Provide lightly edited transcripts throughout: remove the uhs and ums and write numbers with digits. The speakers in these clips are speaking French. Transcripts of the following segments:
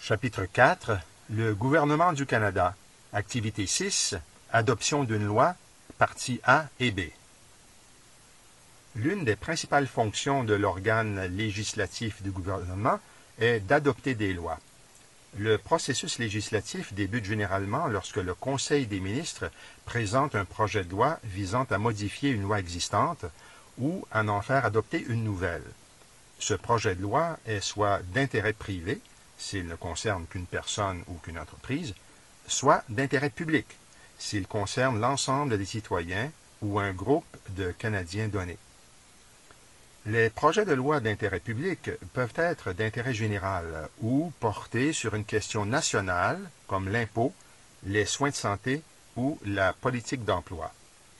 Chapitre 4. Le gouvernement du Canada. Activité 6. Adoption d'une loi. Parties A et B. L'une des principales fonctions de l'organe législatif du gouvernement est d'adopter des lois. Le processus législatif débute généralement lorsque le Conseil des ministres présente un projet de loi visant à modifier une loi existante ou à en faire adopter une nouvelle. Ce projet de loi est soit d'intérêt privé, s'il ne concerne qu'une personne ou qu'une entreprise, soit d'intérêt public, s'il concerne l'ensemble des citoyens ou un groupe de Canadiens donné. Les projets de loi d'intérêt public peuvent être d'intérêt général ou porter sur une question nationale comme l'impôt, les soins de santé ou la politique d'emploi.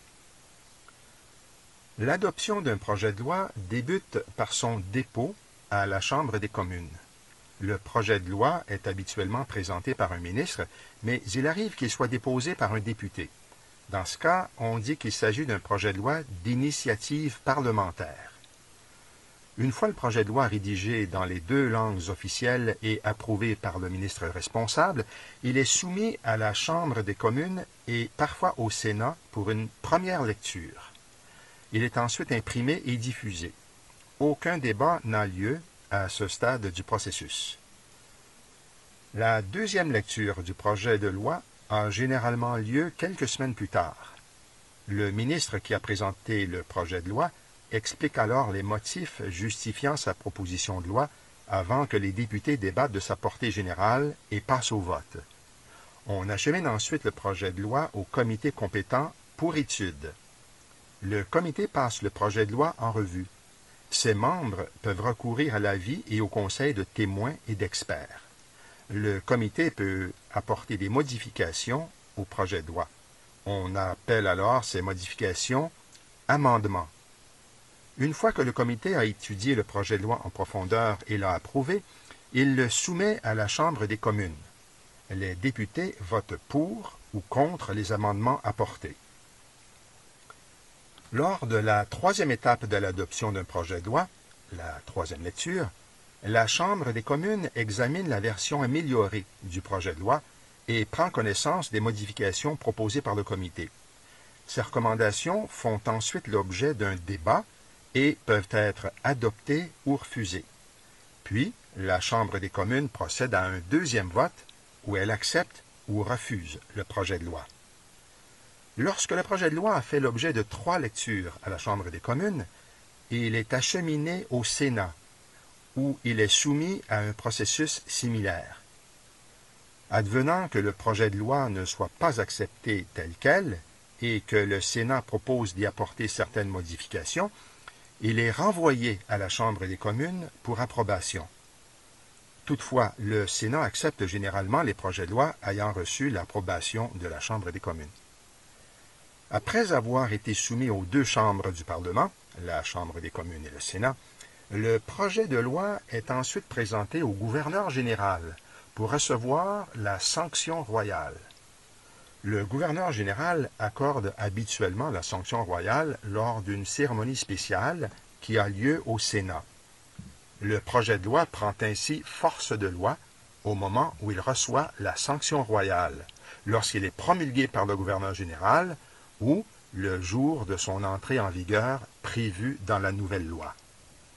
L'adoption d'un projet de loi débute par son dépôt à la Chambre des communes. Le projet de loi est habituellement présenté par un ministre, mais il arrive qu'il soit déposé par un député. Dans ce cas, on dit qu'il s'agit d'un projet de loi d'initiative parlementaire. Une fois le projet de loi rédigé dans les deux langues officielles et approuvé par le ministre responsable, il est soumis à la Chambre des communes et parfois au Sénat pour une première lecture. Il est ensuite imprimé et diffusé. Aucun débat n'a lieu à ce stade du processus. La deuxième lecture du projet de loi a généralement lieu quelques semaines plus tard. Le ministre qui a présenté le projet de loi explique alors les motifs justifiant sa proposition de loi avant que les députés débattent de sa portée générale et passent au vote. On achemine ensuite le projet de loi au comité compétent pour étude. Le comité passe le projet de loi en revue. Ses membres peuvent recourir à l'avis et au conseil de témoins et d'experts. Le comité peut apporter des modifications au projet de loi. On appelle alors ces modifications amendements. Une fois que le comité a étudié le projet de loi en profondeur et l'a approuvé, il le soumet à la Chambre des communes. Les députés votent pour ou contre les amendements apportés. Lors de la troisième étape de l'adoption d'un projet de loi, la troisième lecture, la Chambre des communes examine la version améliorée du projet de loi et prend connaissance des modifications proposées par le comité. Ces recommandations font ensuite l'objet d'un débat et peuvent être adoptées ou refusées. Puis, la Chambre des communes procède à un deuxième vote où elle accepte ou refuse le projet de loi. Lorsque le projet de loi a fait l'objet de 3 lectures à la Chambre des communes, il est acheminé au Sénat, où il est soumis à un processus similaire. Advenant que le projet de loi ne soit pas accepté tel quel et que le Sénat propose d'y apporter certaines modifications, il est renvoyé à la Chambre des communes pour approbation. Toutefois, le Sénat accepte généralement les projets de loi ayant reçu l'approbation de la Chambre des communes. Après avoir été soumis aux 2 chambres du Parlement, la Chambre des communes et le Sénat, le projet de loi est ensuite présenté au gouverneur général pour recevoir la sanction royale. Le gouverneur général accorde habituellement la sanction royale lors d'une cérémonie spéciale qui a lieu au Sénat. Le projet de loi prend ainsi force de loi au moment où il reçoit la sanction royale, lorsqu'il est promulgué par le gouverneur général ou le jour de son entrée en vigueur prévue dans la nouvelle loi.